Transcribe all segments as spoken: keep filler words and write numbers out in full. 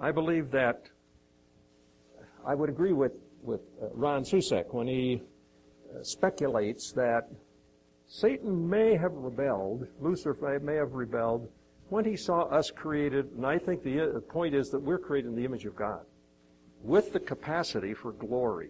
I believe that I would agree with, with uh, Ron Susek when he uh, speculates that Satan may have rebelled, Lucifer may have rebelled, when he saw us created, and I think the uh, point is that we're created in the image of God, with the capacity for glory.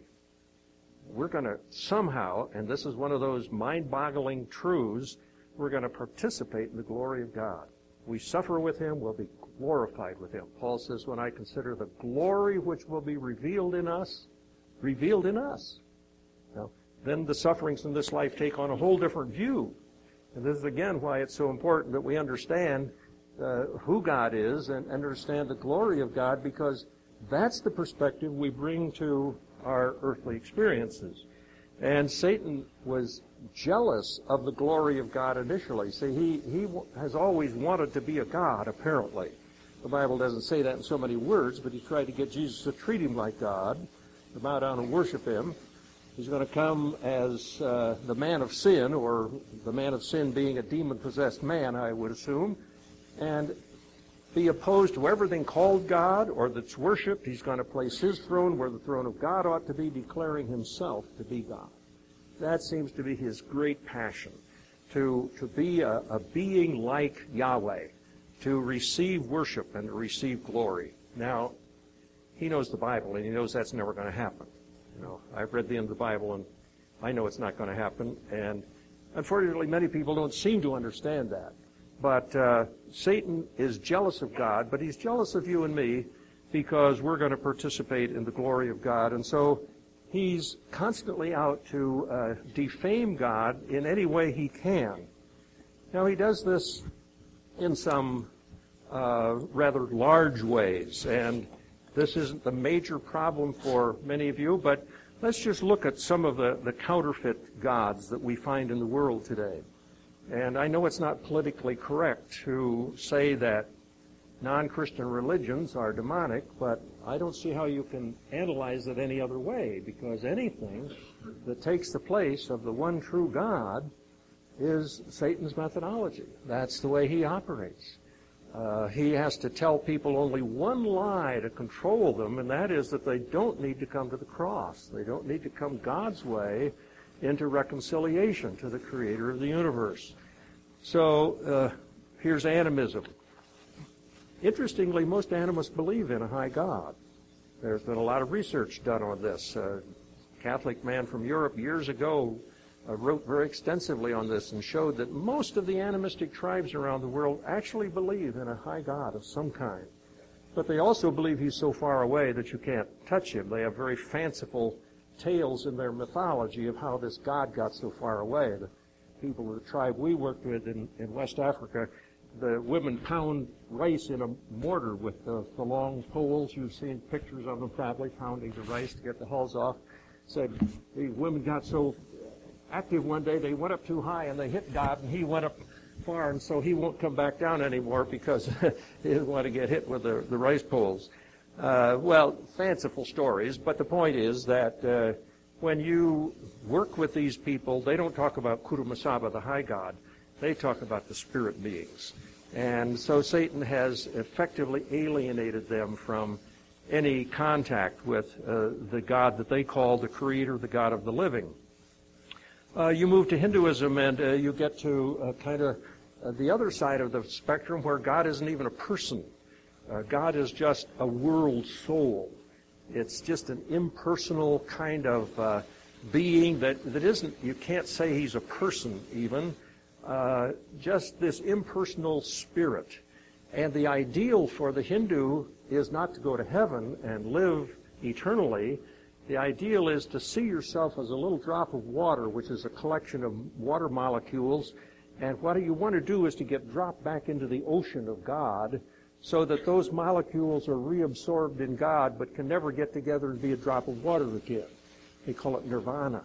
We're going to somehow, and this is one of those mind-boggling truths, we're going to participate in the glory of God. We suffer with him, we'll be glorified with him. Paul says, when I consider the glory which will be revealed in us, revealed in us. Now, then the sufferings in this life take on a whole different view. And this is again why it's so important that we understand uh, who God is and understand the glory of God, because that's the perspective we bring to our earthly experiences. And Satan was jealous of the glory of God initially. See, he, he has always wanted to be a God, apparently. The Bible doesn't say that in so many words, but he tried to get Jesus to treat him like God, to bow down and worship him. He's going to come as uh, the man of sin, or the man of sin being a demon-possessed man, I would assume, and be opposed to everything called God or that's worshipped. He's going to place his throne where the throne of God ought to be, declaring himself to be God. That seems to be his great passion, to, to be a, a being like Yahweh, to receive worship and to receive glory. Now, he knows the Bible, and he knows that's never going to happen. You know, I've read the end of the Bible, and I know it's not going to happen. And unfortunately, many people don't seem to understand that. But uh, Satan is jealous of God, but he's jealous of you and me because we're going to participate in the glory of God. And so he's constantly out to uh, defame God in any way he can. Now, he does this in some uh, rather large ways, and this isn't the major problem for many of you, but let's just look at some of the, the counterfeit gods that we find in the world today. And I know it's not politically correct to say that non-Christian religions are demonic, but I don't see how you can analyze it any other way, because anything that takes the place of the one true God is Satan's methodology. That's the way he operates. Uh, he has to tell people only one lie to control them, and that is that they don't need to come to the cross. They don't need to come God's way into reconciliation to the Creator of the universe. So uh, here's animism. Interestingly, most animists believe in a high God. There's been a lot of research done on this. A Catholic man from Europe years ago uh, wrote very extensively on this and showed that most of the animistic tribes around the world actually believe in a high God of some kind. But they also believe he's so far away that you can't touch him. They have very fanciful tales in their mythology of how this God got so far away. The people of the tribe we worked with in, in West Africa, the women pound rice in a mortar with the, the long poles. You've seen pictures of them probably pounding the rice to get the hulls off. Said the women got so active one day they went up too high and they hit God, and he went up far, and so he won't come back down anymore because he didn't want to get hit with the, the rice poles. Uh, well, fanciful stories, but the point is that uh, when you work with these people, they don't talk about Kurumasaba, the high God. They talk about the spirit beings. And so Satan has effectively alienated them from any contact with uh, the God that they call the Creator, the God of the living. Uh, you move to Hinduism, and uh, you get to uh, kind of uh, the other side of the spectrum where God isn't even a person. Uh, God is just a world soul. It's just an impersonal kind of uh, being that, that isn't, you can't say he's a person even, uh, just this impersonal spirit. And the ideal for the Hindu is not to go to heaven and live eternally. The ideal is to see yourself as a little drop of water, which is a collection of water molecules. And what you want to do is to get dropped back into the ocean of God, so that those molecules are reabsorbed in God but can never get together and be a drop of water again. They call it nirvana.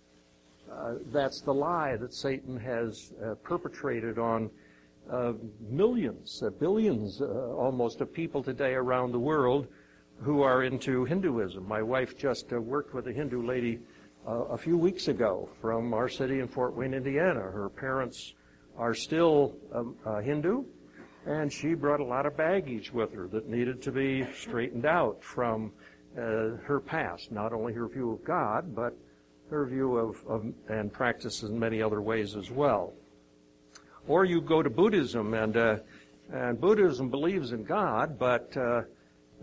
Uh, that's the lie that Satan has uh, perpetrated on uh, millions, uh, billions uh, almost of people today around the world who are into Hinduism. My wife just uh, worked with a Hindu lady uh, a few weeks ago from our city in Fort Wayne, Indiana. Her parents are still um, uh, Hindu. And she brought a lot of baggage with her that needed to be straightened out from uh, her past, not only her view of God, but her view of, of and practices in many other ways as well. Or you go to Buddhism, and uh, and Buddhism believes in God, but uh, uh,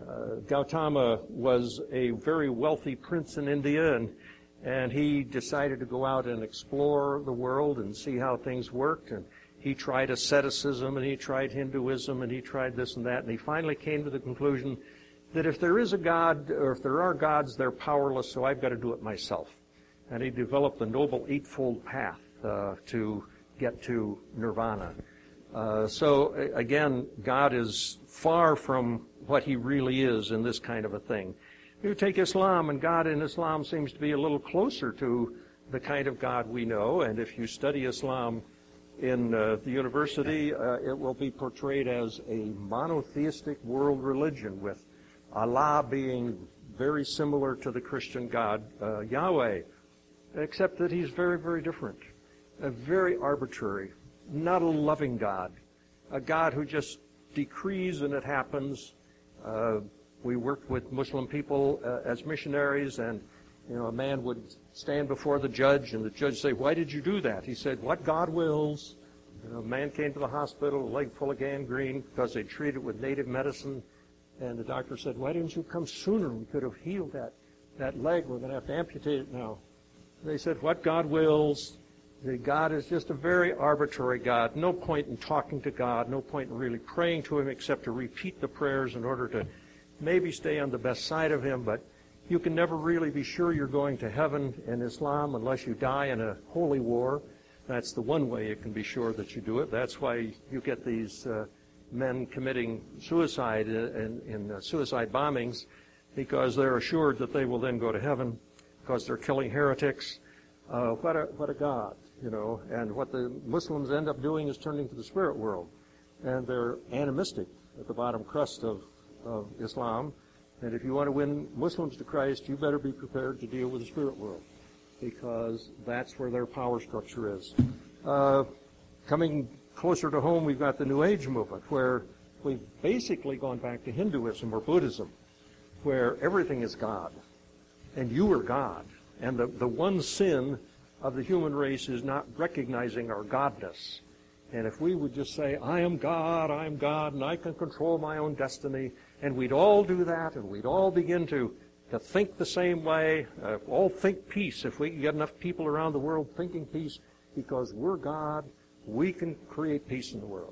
Gautama was a very wealthy prince in India, and and he decided to go out and explore the world and see how things worked. And he tried asceticism, and he tried Hinduism, and he tried this and that, and he finally came to the conclusion that if there is a God, or if there are gods, they're powerless, so I've got to do it myself. And he developed the Noble Eightfold Path uh, to get to nirvana. Uh, so, again, God is far from what he really is in this kind of a thing. You take Islam, and God in Islam seems to be a little closer to the kind of God we know, and if you study Islam in uh, the university, uh, it will be portrayed as a monotheistic world religion, with Allah being very similar to the Christian God, uh, Yahweh, except that he's very, very different, a very arbitrary, not a loving God, a God who just decrees and it happens. Uh, we worked with Muslim people uh, as missionaries, and you know, a man would stand before the judge, and the judge would say, "Why did you do that?" He said, "What God wills." You know, a man came to the hospital, a leg full of gangrene, because they treated it with native medicine. And the doctor said, "Why didn't you come sooner? We could have healed that, that leg. We're going to have to amputate it now." They said, "What God wills." The God is just a very arbitrary God. No point in talking to God. No point in really praying to him except to repeat the prayers in order to maybe stay on the best side of him. But you can never really be sure you're going to heaven in Islam unless you die in a holy war. That's the one way you can be sure that you do it. That's why you get these uh, men committing suicide in, in uh, suicide bombings, because they're assured that they will then go to heaven because they're killing heretics. Uh, what a what a God, you know. And what the Muslims end up doing is turning to the spirit world, and they're animistic at the bottom crust of, of Islam. And if you want to win Muslims to Christ, you better be prepared to deal with the spirit world, because that's where their power structure is. Uh, coming closer to home, we've got the New Age movement, where we've basically gone back to Hinduism or Buddhism, where everything is God, and you are God. And the, the one sin of the human race is not recognizing our godness. And if we would just say, "I am God, I am God, and I can control my own destiny," and we'd all do that, and we'd all begin to, to think the same way, uh, all think peace. If we can get enough people around the world thinking peace, because we're God, we can create peace in the world.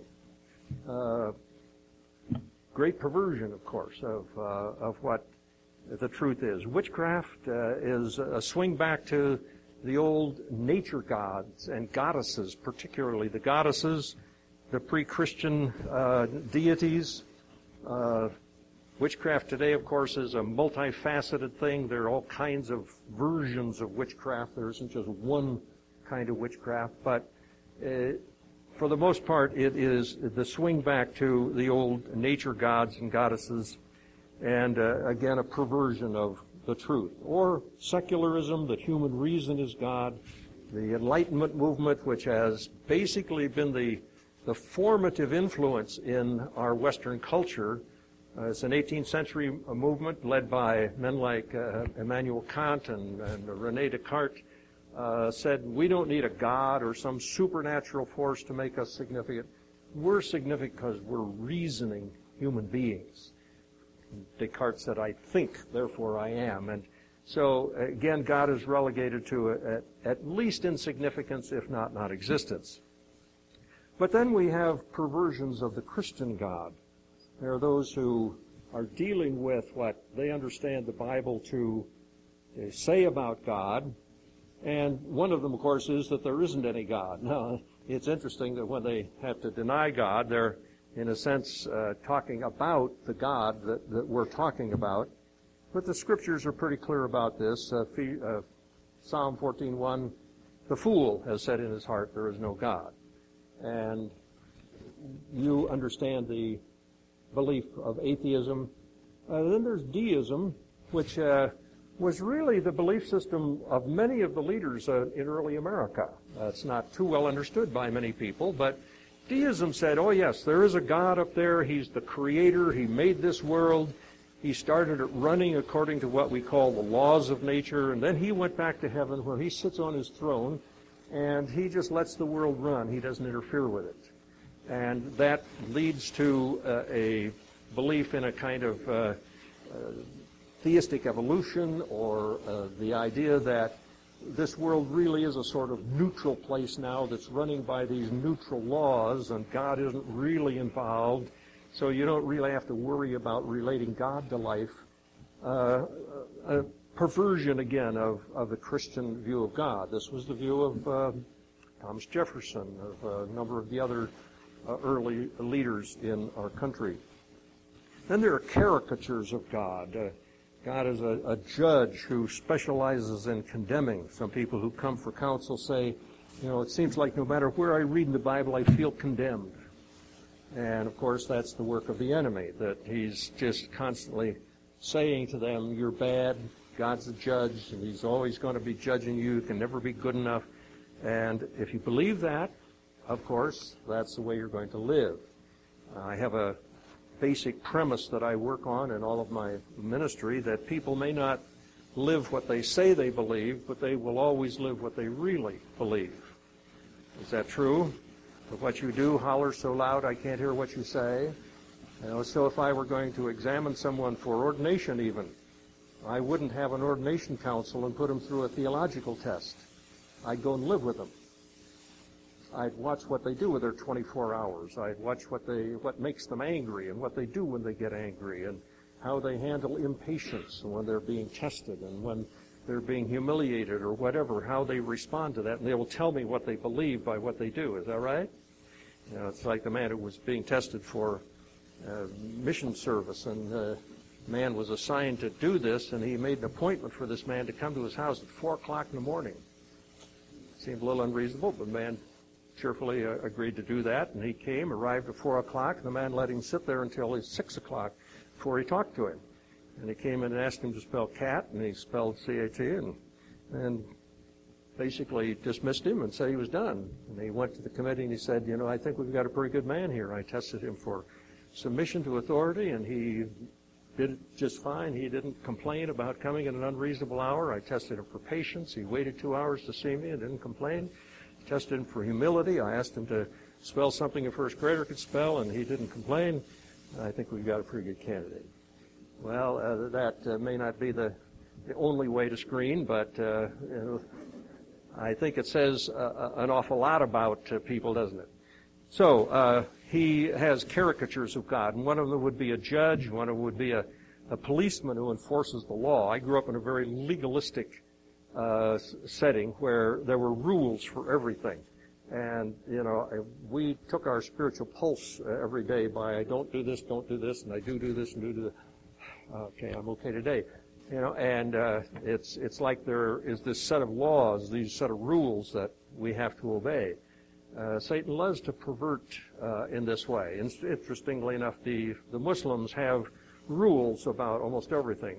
Uh, great perversion, of course, of uh, of what the truth is. Witchcraft uh, is a swing back to the old nature gods and goddesses, particularly the goddesses, the pre-Christian uh, deities. Uh, witchcraft today, of course, is a multifaceted thing. There are all kinds of versions of witchcraft. There isn't just one kind of witchcraft, but uh, for the most part, it is the swing back to the old nature gods and goddesses, and uh, again, a perversion of the truth. Or secularism, that human reason is God. The Enlightenment movement, which has basically been the, the formative influence in our Western culture. Uh, it's an eighteenth century movement led by men like uh, Immanuel Kant and, and René Descartes. Uh, said, we don't need a God or some supernatural force to make us significant. We're significant because we're reasoning human beings. Descartes said, "I think, therefore I am." And so, again, God is relegated to a, a, at least insignificance, if not non-existence. But then we have perversions of the Christian God. There are those who are dealing with what they understand the Bible to uh, say about God. And one of them, of course, is that there isn't any God. Now, it's interesting that when they have to deny God, they're, in a sense, uh, talking about the God that, that we're talking about. But the Scriptures are pretty clear about this. Uh, uh, Psalm fourteen one, "The fool has said in his heart, there is no God." And you understand the belief of atheism. Uh, then there's deism, which uh, was really the belief system of many of the leaders uh, in early America. Uh, it's not too well understood by many people, but Deism said, oh yes, there is a God up there. He's the creator. He made this world. He started it running according to what we call the laws of nature, and then he went back to heaven where he sits on his throne, and he just lets the world run. He doesn't interfere with it. And that leads to uh, a belief in a kind of uh, uh, theistic evolution, or uh, the idea that this world really is a sort of neutral place now that's running by these neutral laws, and God isn't really involved, so you don't really have to worry about relating God to life. Uh, a perversion, again, of, of the Christian view of God. This was the view of uh, Thomas Jefferson, of a number of the other uh, early leaders in our country. Then there are caricatures of God. Uh, God is a, a judge who specializes in condemning. Some people who come for counsel say, you know, it seems like no matter where I read in the Bible, I feel condemned. And, of course, that's the work of the enemy, that he's just constantly saying to them, you're bad, God's a judge, and he's always going to be judging you, can never be good enough. And if you believe that, of course, that's the way you're going to live. I have a basic premise that I work on in all of my ministry, that people may not live what they say they believe, but they will always live what they really believe. Is that true? If what you do hollers so loud I can't hear what you say. You know, so if I were going to examine someone for ordination even, I wouldn't have an ordination council and put them through a theological test. I'd go and live with them. I'd watch what they do with their twenty-four hours. I'd watch what they what makes them angry and what they do when they get angry, and how they handle impatience when they're being tested and when they're being humiliated or whatever, how they respond to that. And they will tell me what they believe by what they do. Is that right? You know, it's like the man who was being tested for uh, mission service, and the man was assigned to do this, and he made an appointment for this man to come to his house at four o'clock in the morning. Seemed a little unreasonable, but the man cheerfully uh, agreed to do that, and he came, arrived at four o'clock, and the man let him sit there until his six o'clock before he talked to him. And he came in and asked him to spell cat, and he spelled C A T, and, and basically dismissed him and said he was done. And he went to the committee and he said, you know, I think we've got a pretty good man here. I tested him for submission to authority, and he did it just fine. He didn't complain about coming at an unreasonable hour. I tested him for patience. He waited two hours to see me and didn't complain. Tested him for humility. I asked him to spell something a first grader could spell, and he didn't complain. I think we've got a pretty good candidate. Well, uh, that uh, may not be the, the only way to screen, but uh, you know, I think it says uh, an awful lot about uh, people, doesn't it? So uh, he has caricatures of God, and one of them would be a judge, one of them would be a, a policeman who enforces the law. I grew up in a very legalistic Uh, setting where there were rules for everything. And, you know, we took our spiritual pulse uh, every day by I don't do this, don't do this, and I do do this and do do this. Okay, I'm okay today. You know, and uh, it's it's like there is this set of laws, these set of rules that we have to obey. Uh, Satan loves to pervert uh, in this way. And interestingly enough, the, the Muslims have rules about almost everything.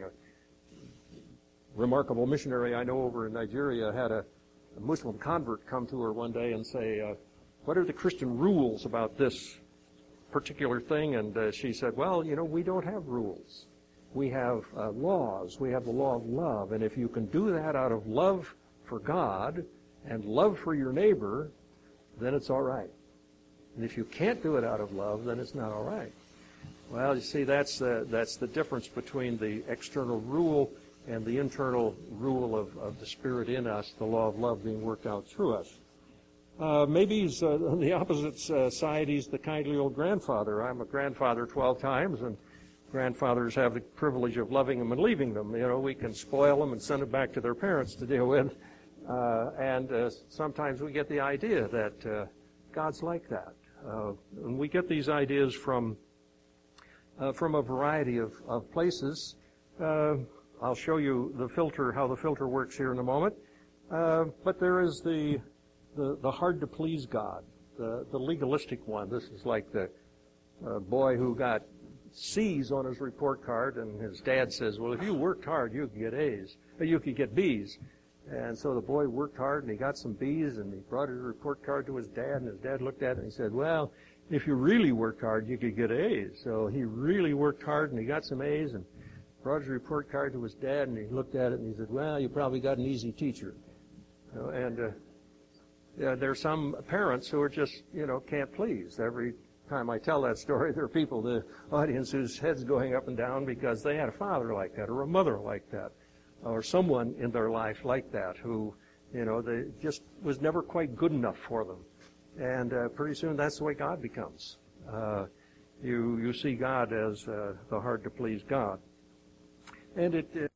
Remarkable missionary I know over in Nigeria had a, a Muslim convert come to her one day and say, uh, what are the Christian rules about this particular thing? And uh, she said, well, you know, we don't have rules. We have uh, laws. We have the law of love. And if you can do that out of love for God and love for your neighbor, then it's all right. And if you can't do it out of love, then it's not all right. Well, you see, that's the, that's the difference between the external rule and the internal rule of, of the Spirit in us, the law of love being worked out through us. Uh, maybe he's uh, on the opposite uh, side, he's the kindly old grandfather. I'm a grandfather twelve times, and grandfathers have the privilege of loving them and leaving them. You know, we can spoil them and send them back to their parents to deal with. Uh, and uh, sometimes we get the idea that uh, God's like that. Uh, and we get these ideas from uh, from a variety of, of places. Uh, I'll show you the filter, how the filter works here in a moment. Uh, but there is the, the the hard-to-please God, the, the legalistic one. This is like the uh, boy who got C's on his report card, and his dad says, well, if you worked hard, you could get A's, or you could get B's. And so the boy worked hard, and he got some B's, and he brought his report card to his dad, and his dad looked at it, and he said, well, if you really worked hard, you could get A's. So he really worked hard, and he got some A's, and brought his report card to his dad, and he looked at it, and he said, well, you probably got an easy teacher. You know, and uh, yeah, there are some parents who are just, you know, can't please. Every time I tell that story, there are people in the audience whose head's going up and down because they had a father like that or a mother like that or someone in their life like that who, you know, they just was never quite good enough for them. And uh, pretty soon that's the way God becomes. Uh, you you see God as uh, the hard-to-please God. And it... it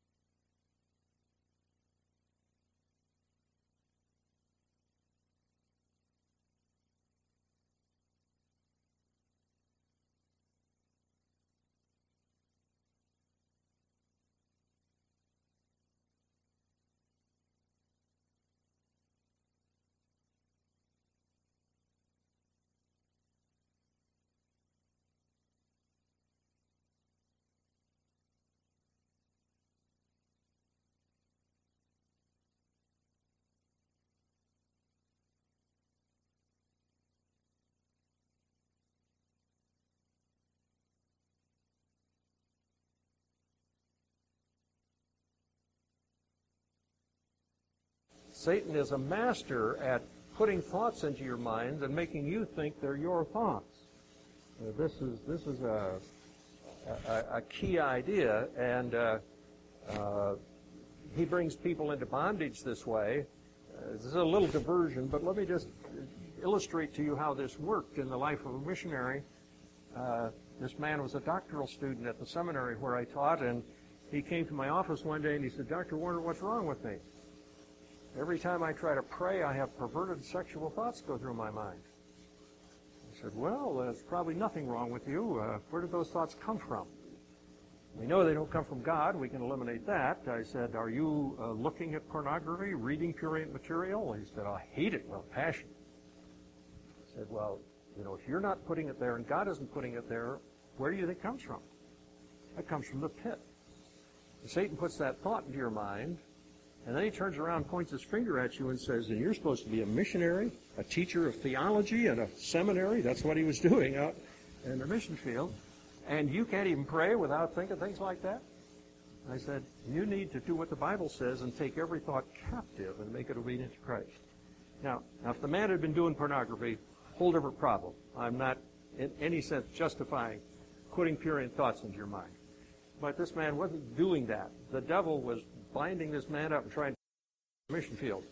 Satan is a master at putting thoughts into your mind and making you think they're your thoughts. Uh, this is this is a a, a key idea, and uh, uh, he brings people into bondage this way. Uh, this is a little diversion, but let me just illustrate to you how this worked in the life of a missionary. Uh, this man was a doctoral student at the seminary where I taught, and he came to my office one day and he said, Doctor Warner, what's wrong with me? Every time I try to pray, I have perverted sexual thoughts go through my mind. I said, well, there's probably nothing wrong with you. Uh, where did those thoughts come from? We know they don't come from God. We can eliminate that. I said, are you uh, looking at pornography, reading prurient material? He said, I hate it with passion. I said, well, you know, if you're not putting it there and God isn't putting it there, where do you think it comes from? It comes from the pit. Satan puts that thought into your mind, and then he turns around, points his finger at you and says, and you're supposed to be a missionary, a teacher of theology in a seminary. That's what he was doing out in the mission field. And you can't even pray without thinking things like that? I said, you need to do what the Bible says and take every thought captive and make it obedient to Christ. Now, now if the man had been doing pornography, whole different problem. I'm not in any sense justifying putting prurient thoughts into your mind. But this man wasn't doing that. The devil was binding this man up and trying to the mission field.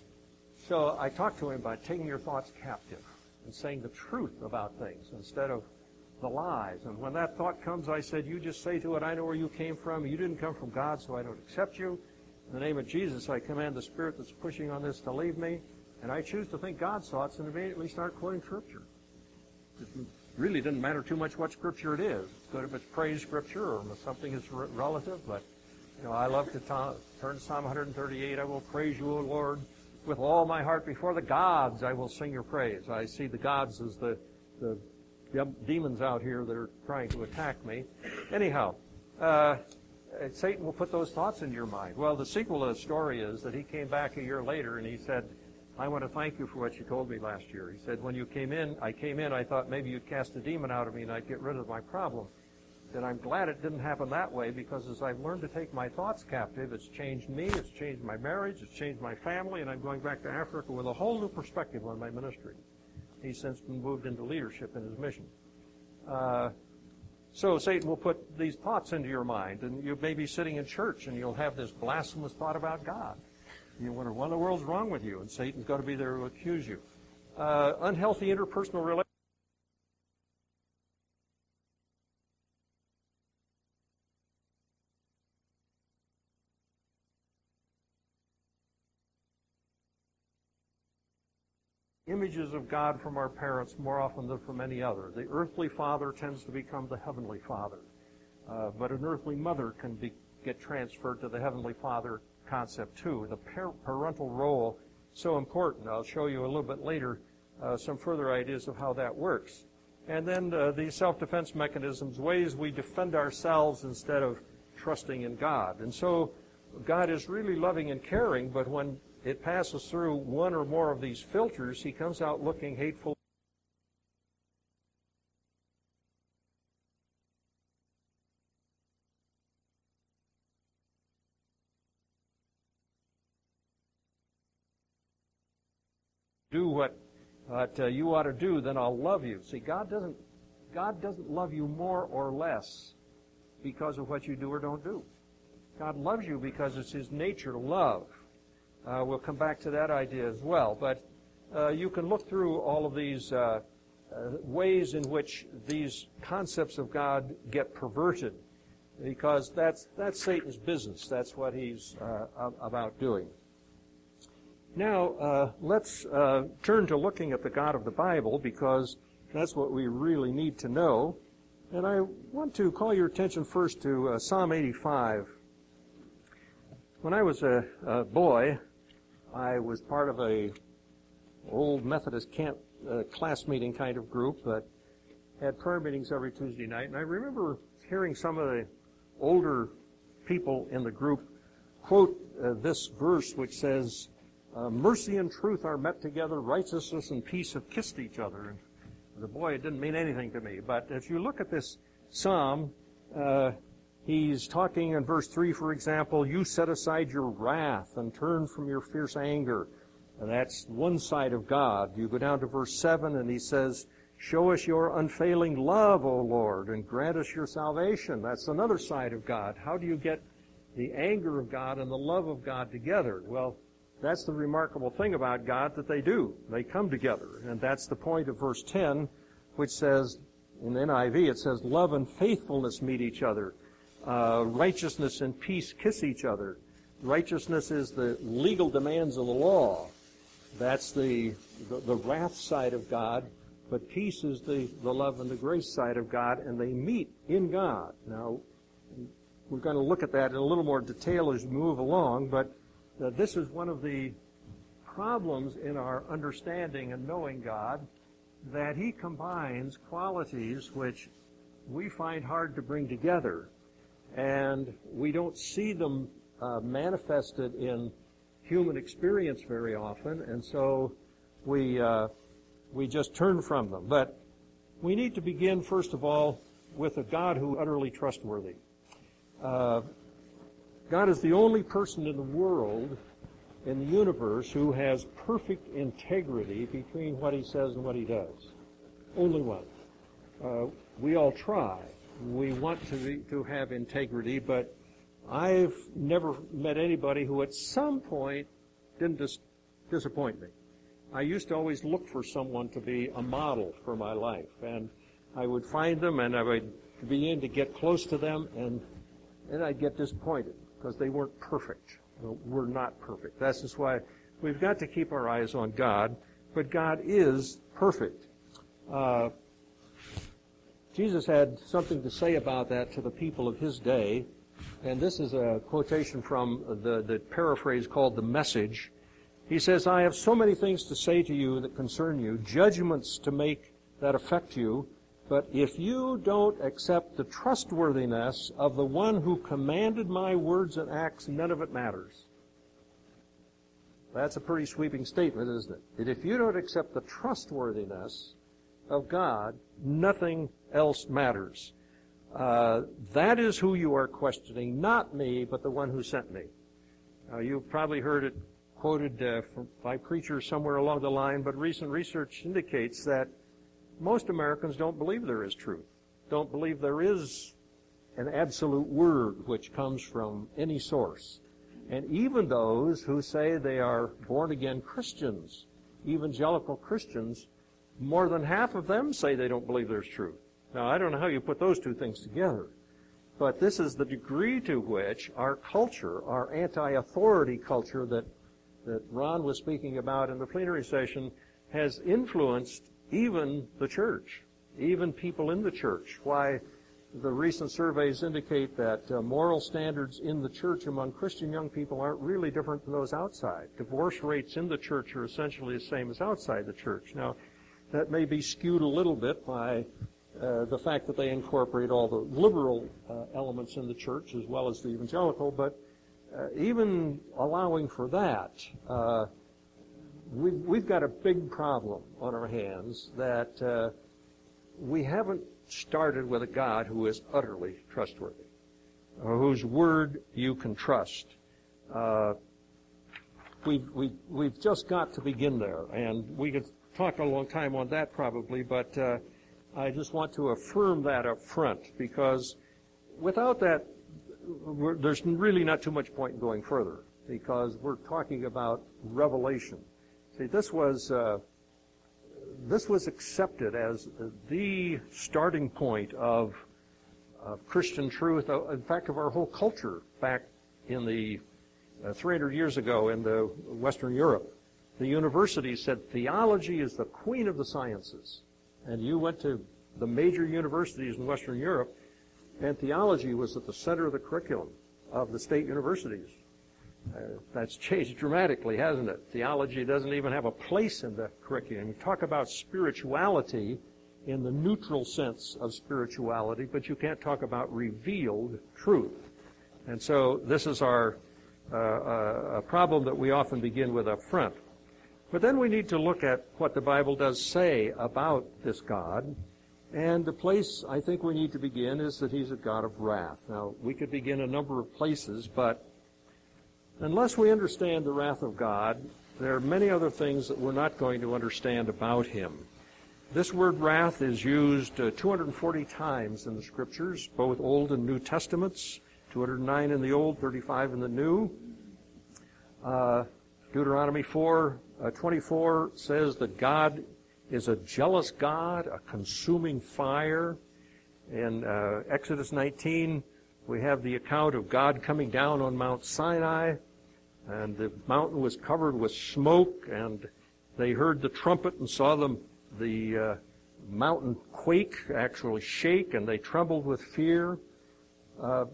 So I talked to him about taking your thoughts captive and saying the truth about things instead of the lies. And when that thought comes, I said, you just say to it, I know where you came from. You didn't come from God, so I don't accept you. In the name of Jesus, I command the spirit that's pushing on this to leave me. And I choose to think God's thoughts and immediately start quoting Scripture. It really doesn't matter too much what Scripture it is. It's good if it's praise Scripture or if something is relative, but you know, I love to ta- turn to Psalm one thirty-eight. I will praise you, O Lord, with all my heart. Before the gods I will sing your praise. I see the gods as the, the demons out here that are trying to attack me. Anyhow, uh, Satan will put those thoughts into your mind. Well, the sequel to the story is that he came back a year later and he said, I want to thank you for what you told me last year. He said, when you came in, I came in, I thought maybe you'd cast a demon out of me and I'd get rid of my problem. And I'm glad it didn't happen that way, because as I've learned to take my thoughts captive, it's changed me, it's changed my marriage, it's changed my family, and I'm going back to Africa with a whole new perspective on my ministry. He's since been moved into leadership in his mission. Uh, so Satan will put these thoughts into your mind, and you may be sitting in church, and you'll have this blasphemous thought about God. You wonder, what in the world's wrong with you? And Satan's got to be there to accuse you. Uh, unhealthy interpersonal relationships. Images of God from our parents more often than from any other. The earthly father tends to become the heavenly father. Uh, but an earthly mother can be, get transferred to the heavenly father concept too. The par- parental role, so important. I'll show you a little bit later uh, some further ideas of how that works. And then uh, these self-defense mechanisms, ways we defend ourselves instead of trusting in God. And so God is really loving and caring, but when it passes through one or more of these filters, he comes out looking hateful. Do what, what uh, you ought to do, then I'll love you. See, God doesn't, God doesn't love you more or less because of what you do or don't do. God loves you because it's his nature to love. Uh, we'll come back to that idea as well. But uh, you can look through all of these uh, uh, ways in which these concepts of God get perverted, because that's, that's Satan's business. That's what he's uh, about doing. Now, uh, let's uh, turn to looking at the God of the Bible, because that's what we really need to know. And I want to call your attention first to uh, Psalm eighty-five. When I was a, a boy, I was part of a old Methodist camp uh, class meeting kind of group that had prayer meetings every Tuesday night. And I remember hearing some of the older people in the group quote uh, this verse, which says, Uh, mercy and truth are met together, righteousness and peace have kissed each other. And as a boy, it didn't mean anything to me. But if you look at this psalm, uh, he's talking in verse three, for example, you set aside your wrath and turn from your fierce anger. And that's one side of God. You go down to verse seven, and he says, show us your unfailing love, O Lord, and grant us your salvation. That's another side of God. How do you get the anger of God and the love of God together? Well, that's the remarkable thing about God, that they do. They come together. And that's the point of verse ten, which says, in N I V, it says, love and faithfulness meet each other. Uh, righteousness and peace kiss each other. Righteousness is the legal demands of the law. That's the, the, the wrath side of God. But peace is the, the love and the grace side of God, and they meet in God. Now, we're going to look at that in a little more detail as we move along, but Uh, this is one of the problems in our understanding and knowing God, that he combines qualities which we find hard to bring together, and we don't see them uh, manifested in human experience very often, and so we uh, we just turn from them. But we need to begin, first of all, with a God who is utterly trustworthy. Uh, God is the only person in the world, in the universe, who has perfect integrity between what he says and what he does. Only one. Uh, we all try. We want to be, to have integrity, but I've never met anybody who at some point didn't dis- disappoint me. I used to always look for someone to be a model for my life, and I would find them, and I would begin to get close to them, and then I'd get disappointed, because they weren't perfect. Well, we're not perfect. That's just why we've got to keep our eyes on God, but God is perfect. Uh, Jesus had something to say about that to the people of his day, and this is a quotation from the, the paraphrase called The Message. He says, I have so many things to say to you that concern you, judgments to make that affect you, but if you don't accept the trustworthiness of the one who commanded my words and acts, none of it matters. That's a pretty sweeping statement, isn't it? That if you don't accept the trustworthiness of God, nothing else matters. Uh, that is who you are questioning, not me, but the one who sent me. Uh, you've probably heard it quoted uh, from, by preachers somewhere along the line, but recent research indicates that most Americans don't believe there is truth, don't believe there is an absolute word which comes from any source. And even those who say they are born-again Christians, evangelical Christians, more than half of them say they don't believe there's truth. Now, I don't know how you put those two things together, but this is the degree to which our culture, our anti-authority culture that, that Ron was speaking about in the plenary session, has influenced even the church, even people in the church. Why the recent surveys indicate that uh, moral standards in the church among Christian young people aren't really different than those outside. Divorce rates in the church are essentially the same as outside the church. Now, that may be skewed a little bit by uh, the fact that they incorporate all the liberal uh, elements in the church as well as the evangelical, but uh, even allowing for that, uh, we've, we've got a big problem on our hands that uh, we haven't started with a God who is utterly trustworthy, or whose word you can trust. Uh, we've, we've, we've just got to begin there, and we could talk a long time on that probably, but uh, I just want to affirm that up front, because without that, we're, there's really not too much point in going further, because we're talking about revelation. See, this was uh, this was accepted as the starting point of, of Christian truth, in fact, of our whole culture back in the uh, three hundred years ago in the Western Europe. The university said theology is the queen of the sciences. And you went to the major universities in Western Europe, and theology was at the center of the curriculum of the state universities. Uh, that's changed dramatically, hasn't it? Theology doesn't even have a place in the curriculum. You talk about spirituality in the neutral sense of spirituality, but you can't talk about revealed truth. And so this is our uh, uh, a problem that we often begin with up front. But then we need to look at what the Bible does say about this God. And the place I think we need to begin is that he's a God of wrath. Now, we could begin a number of places, but unless we understand the wrath of God, there are many other things that we're not going to understand about him. This word wrath is used uh, two hundred forty times in the Scriptures, both Old and New Testaments, two hundred nine in the Old, thirty-five in the New. Uh, Deuteronomy four twenty-four says that God is a jealous God, a consuming fire. In uh, Exodus nineteen, we have the account of God coming down on Mount Sinai, and the mountain was covered with smoke, and they heard the trumpet and saw them, the uh, mountain quake, actually shake, and they trembled with fear. Uh,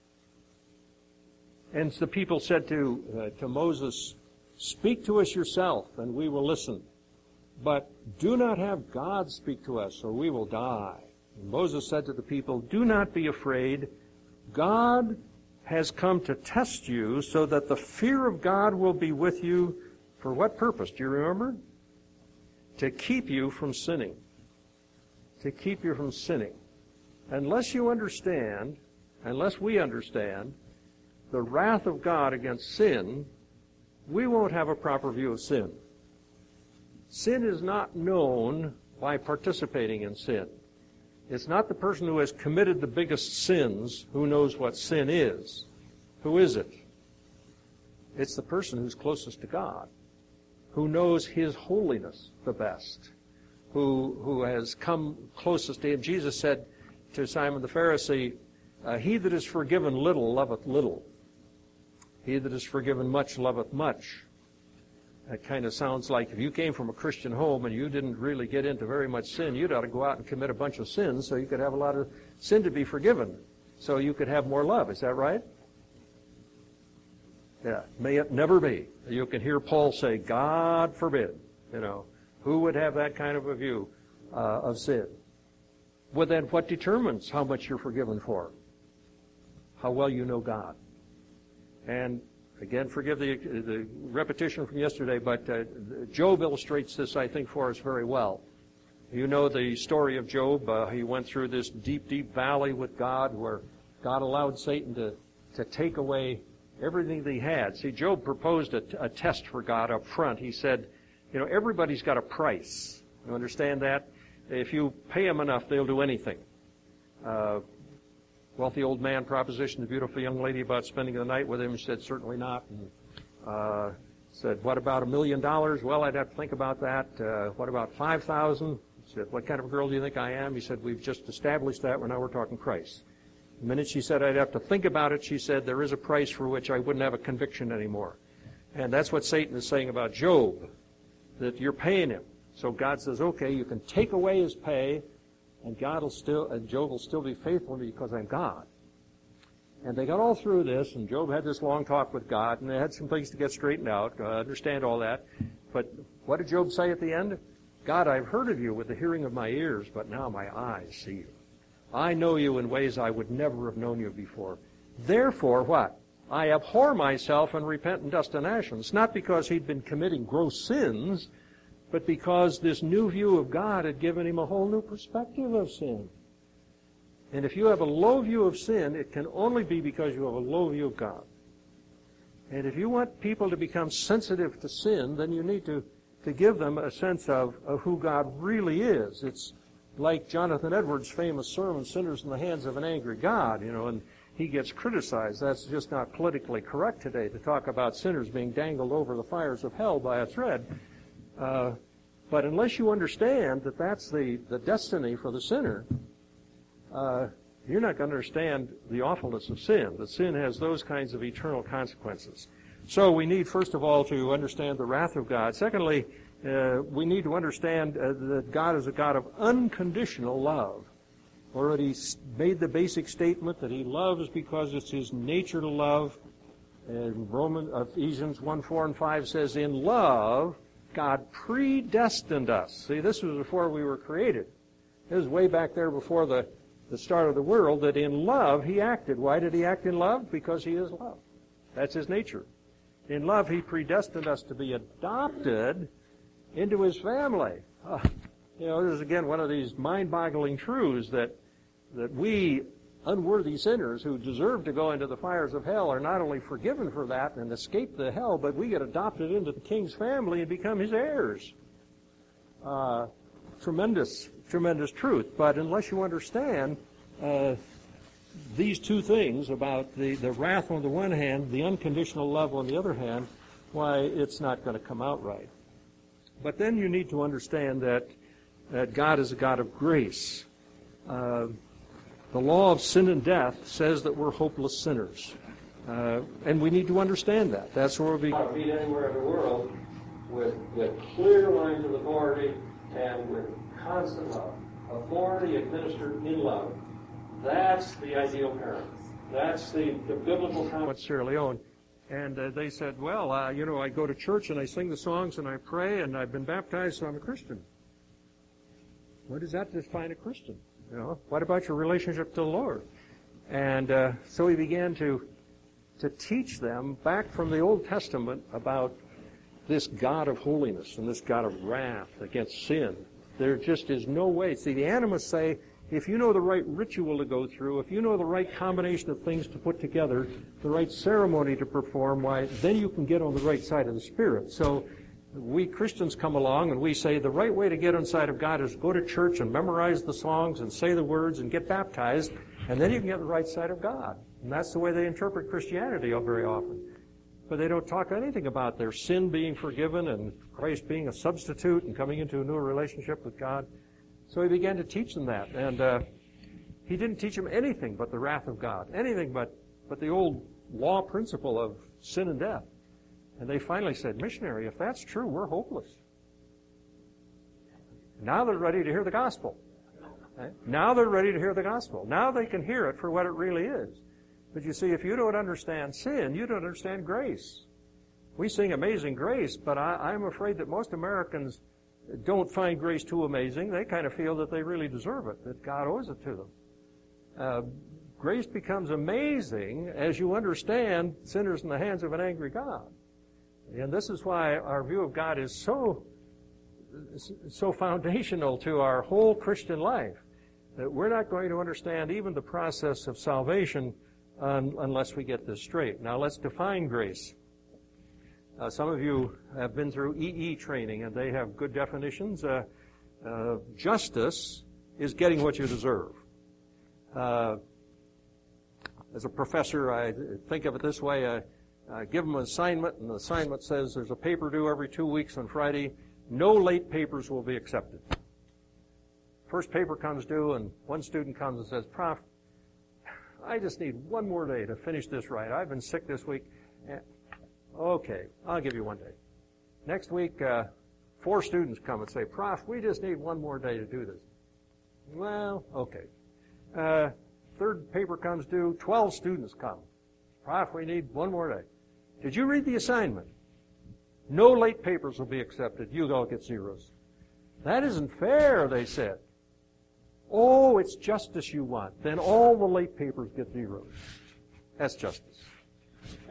and the people said to uh, to Moses, "Speak to us yourself, and we will listen. But do not have God speak to us, or we will die." And Moses said to the people, "Do not be afraid. God has come to test you so that the fear of God will be with you." For what purpose? Do you remember? To keep you from sinning. To keep you from sinning. Unless you understand, unless we understand the wrath of God against sin, we won't have a proper view of sin. Sin is not known by participating in sin. It's not the person who has committed the biggest sins who knows what sin is. Who is it? It's the person who's closest to God, who knows his holiness the best, who, who has come closest to him. Jesus said to Simon the Pharisee, uh, "He that is forgiven little loveth little. He that is forgiven much loveth much." That kind of sounds like if you came from a Christian home and you didn't really get into very much sin, you'd ought to go out and commit a bunch of sins so you could have a lot of sin to be forgiven, so you could have more love. Is that right? Yeah. May it never be. You can hear Paul say, "God forbid." You know, who would have that kind of a view uh, of sin? Well, then what determines how much you're forgiven for? How well you know God. And again, forgive the, the repetition from yesterday, but uh, Job illustrates this, I think, for us very well. You know the story of Job. Uh, he went through this deep, deep valley with God where God allowed Satan to, to take away everything that he had. See, Job proposed a, a test for God up front. He said, you know, everybody's got a price. You understand that? If you pay them enough, they'll do anything. Uh, Wealthy old man propositioned a beautiful young lady about spending the night with him. She said, "Certainly not." And uh, said, "What about a million dollars?" "Well, I'd have to think about that." Uh, "what about five thousand? She said, "What kind of a girl do you think I am?" He said, "We've just established that. Well, now we're talking price." The minute she said, "I'd have to think about it," she said, "There is a price for which I wouldn't have a conviction anymore." And that's what Satan is saying about Job, that you're paying him. So God says, okay, you can take away his pay, and God will still, and Job will still be faithful to me because I'm God. And they got all through this, and Job had this long talk with God, and they had some things to get straightened out, uh, understand all that. But what did Job say at the end? "God, I've heard of you with the hearing of my ears, but now my eyes see you. I know you in ways I would never have known you before. Therefore," what? I abhor myself and repent in dust and ashes. Not because he'd been committing gross sins, but because this new view of God had given him a whole new perspective of sin. And if you have a low view of sin, it can only be because you have a low view of God. And if you want people to become sensitive to sin, then you need to, to give them a sense of, of who God really is. It's like Jonathan Edwards' famous sermon, Sinners in the Hands of an Angry God, you know, and he gets criticized. That's just not politically correct today to talk about sinners being dangled over the fires of hell by a thread. Uh, but unless you understand that that's the, the destiny for the sinner, uh, you're not going to understand the awfulness of sin. That sin has those kinds of eternal consequences. So we need, first of all, to understand the wrath of God. Secondly, uh, we need to understand uh, that God is a God of unconditional love. Already made the basic statement that he loves because it's his nature to love. And Roman, Ephesians one, four, and five says, in love, God predestined us. See, this was before we were created. It was way back there before the, the start of the world that in love he acted. Why did he act in love? Because he is love. That's his nature. In love, he predestined us to be adopted into his family. Uh, you know, this is again one of these mind-boggling truths that that we unworthy sinners who deserve to go into the fires of hell are not only forgiven for that and escape the hell, but we get adopted into the King's family and become his heirs. Uh, tremendous, tremendous truth. But unless you understand uh, these two things about the, the wrath on the one hand, the unconditional love on the other hand, why, it's not going to come out right. But then you need to understand that, that God is a God of grace. Uh, The law of sin and death says that we're hopeless sinners. Uh, and we need to understand that. That's where we'll be beat anywhere in the world with, with clear lines of authority and with constant love. Authority administered in love. That's the ideal parent. That's the, the biblical comment. Sierra Leone. And uh, they said, well, uh, you know, I go to church and I sing the songs and I pray and I've been baptized, so I'm a Christian. What does that define a Christian? You know, what about your relationship to the Lord? And uh, so he began to to teach them back from the Old Testament about this God of holiness and this God of wrath against sin. There just is no way. See, the animists say, if you know the right ritual to go through, if you know the right combination of things to put together, the right ceremony to perform, why, then you can get on the right side of the Spirit. So we Christians come along and we say the right way to get inside of God is go to church and memorize the songs and say the words and get baptized, and then you can get the right side of God. And that's the way they interpret Christianity very often. But they don't talk anything about their sin being forgiven and Christ being a substitute and coming into a new relationship with God. So he began to teach them that. And uh, he didn't teach them anything but the wrath of God, anything but, but the old law principle of sin and death. And they finally said, missionary, if that's true, we're hopeless. Now they're ready to hear the gospel. Okay? Now they're ready to hear the gospel. Now they can hear it for what it really is. But you see, if you don't understand sin, you don't understand grace. We sing Amazing Grace, but I, I'm afraid that most Americans don't find grace too amazing. They kind of feel that they really deserve it, that God owes it to them. Uh, grace becomes amazing as you understand sinners in the hands of an angry God. And this is why our view of God is so, so foundational to our whole Christian life, that we're not going to understand even the process of salvation un, unless we get this straight. Now let's define grace. Uh, some of you have been through E E training, and they have good definitions. Uh, uh, justice is getting what you deserve. Uh, as a professor, I think of it this way. I, I give them an assignment, and the assignment says there's a paper due every two weeks on Friday. No late papers will be accepted. First paper comes due, and one student comes and says, Prof, I just need one more day to finish this right. I've been sick this week. Okay, I'll give you one day. Next week, uh, four students come and say, Prof, we just need one more day to do this. Well, okay. Uh, third paper comes due, twelve students come. Prof, we need one more day. Did you read the assignment? No late papers will be accepted. You all get zeros. That isn't fair, they said. Oh, it's justice you want. Then all the late papers get zeros. That's justice.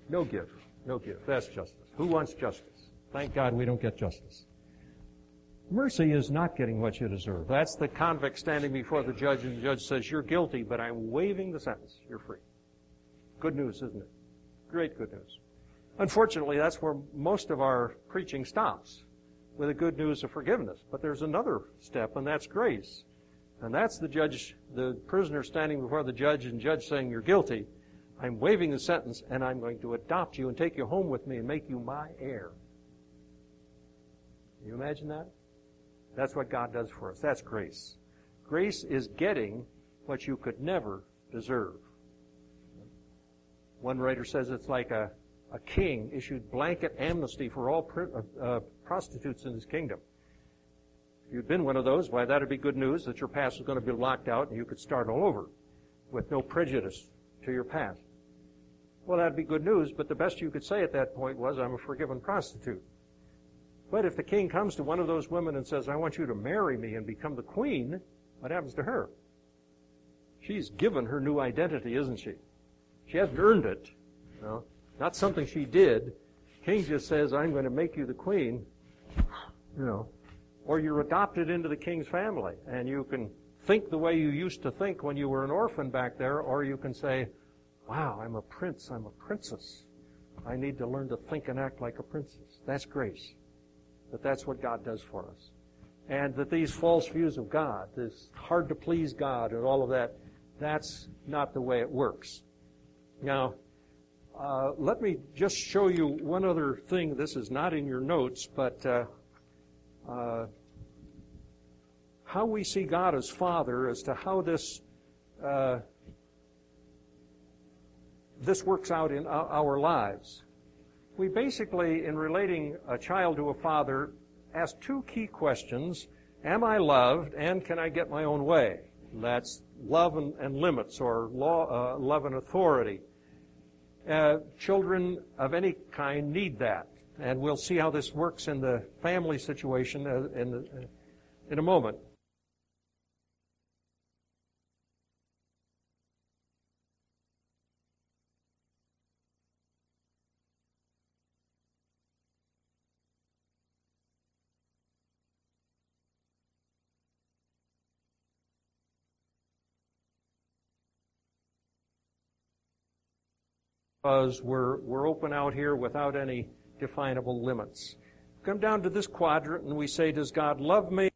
No give. No give. That's justice. Who wants justice? Thank God we don't get justice. Mercy is not getting what you deserve. That's the convict standing before the judge, and the judge says, you're guilty, but I'm waiving the sentence. You're free. Good news, isn't it? Great good news. Unfortunately, that's where most of our preaching stops, with the good news of forgiveness. But there's another step, and that's grace. And that's the judge, the prisoner standing before the judge, and the judge saying, you're guilty. I'm waiving the sentence, and I'm going to adopt you and take you home with me and make you my heir. Can you imagine that? That's what God does for us. That's grace. Grace is getting what you could never deserve. One writer says it's like a, a king issued blanket amnesty for all pr- uh, prostitutes in his kingdom. If you'd been one of those, why, that would be good news that your past was going to be locked out and you could start all over with no prejudice to your past. Well, that'd be good news, but the best you could say at that point was, I'm a forgiven prostitute. But if the king comes to one of those women and says, I want you to marry me and become the queen, what happens to her? She's given her new identity, isn't she? She hasn't earned it. No, not something she did. King just says, I'm going to make you the queen. You know, or you're adopted into the king's family, and you can think the way you used to think when you were an orphan back there, or you can say, wow, I'm a prince, I'm a princess. I need to learn to think and act like a princess. That's grace. But that's what God does for us. And that these false views of God, this hard to please God and all of that, that's not the way it works. Now, uh, let me just show you one other thing. This is not in your notes, but uh, uh, how we see God as Father, as to how this uh, this works out in our lives. We basically, in relating a child to a father, ask two key questions. Am I loved, and can I get my own way? That's love and, and limits, or law, uh, love and authority. Uh, children of any kind need that. And we'll see how this works in the family situation uh, in, the, uh, in a moment. Because we're, we're open out here without any definable limits. Come down to this quadrant and we say, does God love me?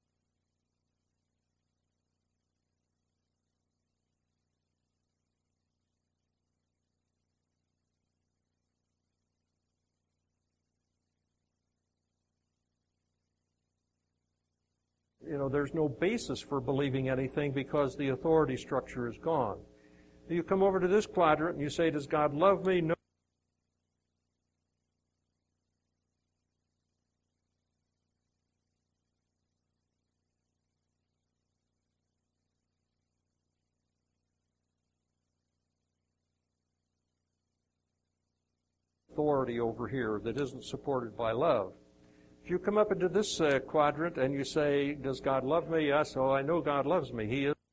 You know, there's no basis for believing anything because the authority structure is gone. You come over to this quadrant and you say, does God love me? No. Authority over here that isn't supported by love. If you come up into this uh, quadrant and you say, does God love me? Yes, oh, I know God loves me. He is.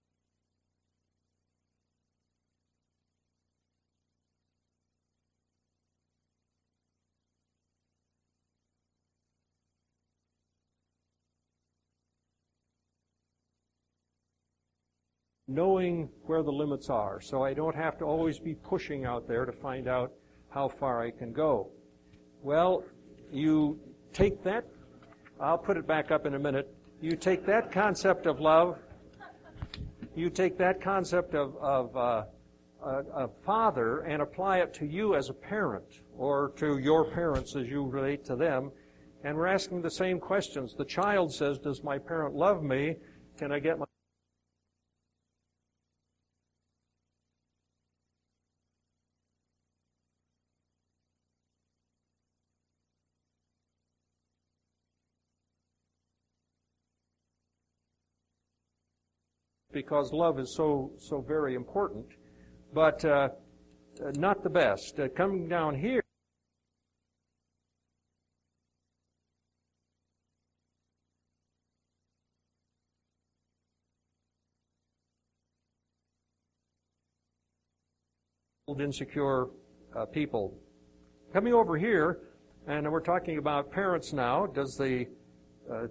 Knowing where the limits are, so I don't have to always be pushing out there to find out how far I can go. Well, you take that, I'll put it back up in a minute, you take that concept of love, you take that concept of, of uh, a, a father and apply it to you as a parent, or to your parents as you relate to them, and we're asking the same questions. The child says, does my parent love me? Can I get my because love is so so very important, but uh, not the best. Uh, coming down here, insecure uh, people Coming over here, and we're talking about parents now, does the uh,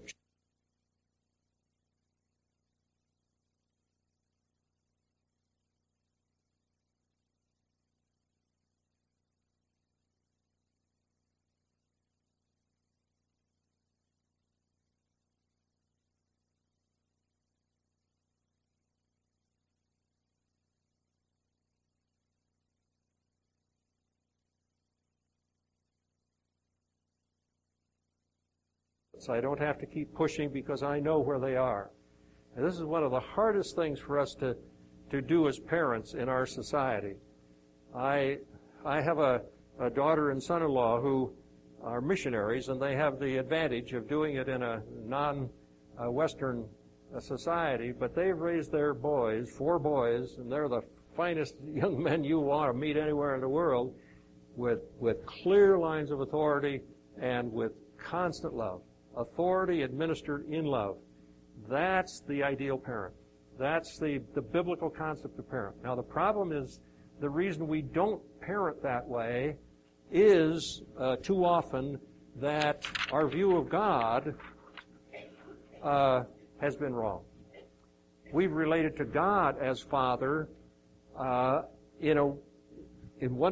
so I don't have to keep pushing because I know where they are. And this is one of the hardest things for us to, to do as parents in our society. I I have a, a daughter and son-in-law who are missionaries, and they have the advantage of doing it in a non-Western society, but they've raised their boys, four boys, and they're the finest young men you want to meet anywhere in the world, with with clear lines of authority and with constant love. Authority administered in love. That's the ideal parent. That's the, the biblical concept of parent. Now, the problem is the reason we don't parent that way is uh, too often that our view of God uh, has been wrong. We've related to God as Father uh, in a in one.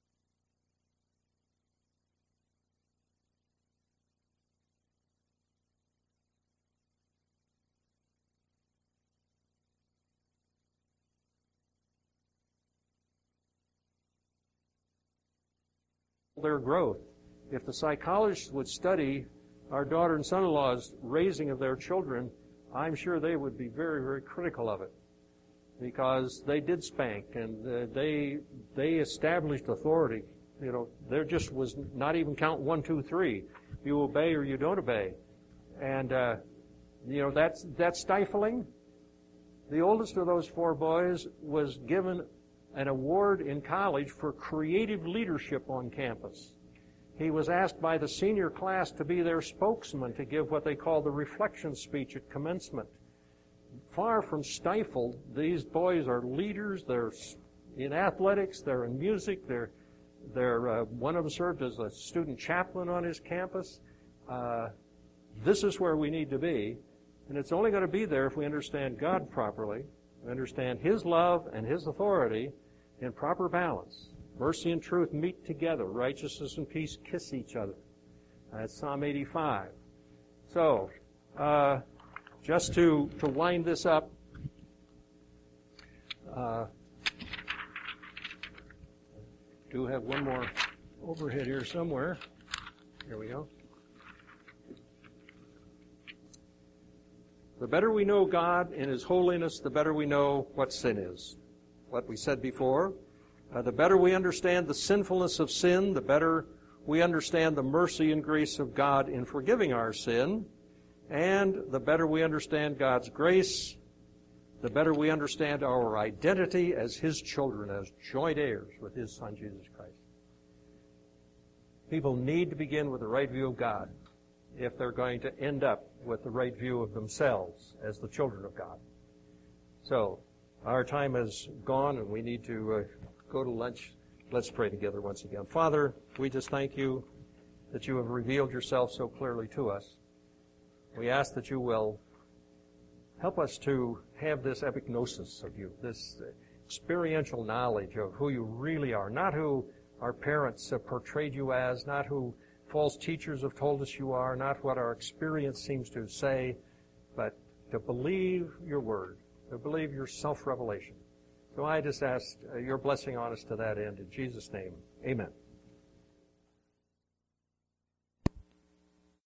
Their growth. If the psychologists would study our daughter and son-in-law's raising of their children, I'm sure they would be very, very critical of it, because they did spank and uh, they they established authority. You know, there just was not even count one, two, three. You obey or you don't obey, and uh, you know that's that's stifling. The oldest of those four boys was given an award in college for creative leadership on campus. He was asked by the senior class to be their spokesman to give what they call the reflection speech at commencement. Far from stifled, these boys are leaders. They're in athletics, they're in music, they're, they're uh, one of them served as a student chaplain on his campus. Uh, this is where we need to be, and it's only going to be there if we understand God properly. We understand His love and His authority in proper balance. Mercy and truth meet together. Righteousness and peace kiss each other. That's Psalm eighty-five. So, uh, just to, to wind this up, uh, do have one more overhead here somewhere. Here we go. The better we know God and His holiness, the better we know what sin is. What we said before, uh, the better we understand the sinfulness of sin, the better we understand the mercy and grace of God in forgiving our sin, and the better we understand God's grace, the better we understand our identity as His children, as joint heirs with His Son, Jesus Christ. People need to begin with the right view of God if they're going to end up with the right view of themselves as the children of God. So, our time has gone and we need to uh, go to lunch. Let's pray together once again. Father, we just thank You that You have revealed Yourself so clearly to us. We ask that You will help us to have this epignosis of You, this experiential knowledge of who You really are, not who our parents have portrayed You as, not who false teachers have told us You are, not what our experience seems to say, but to believe Your word, to believe Your self-revelation. So I just ask Your blessing on us to that end. In Jesus' name, amen.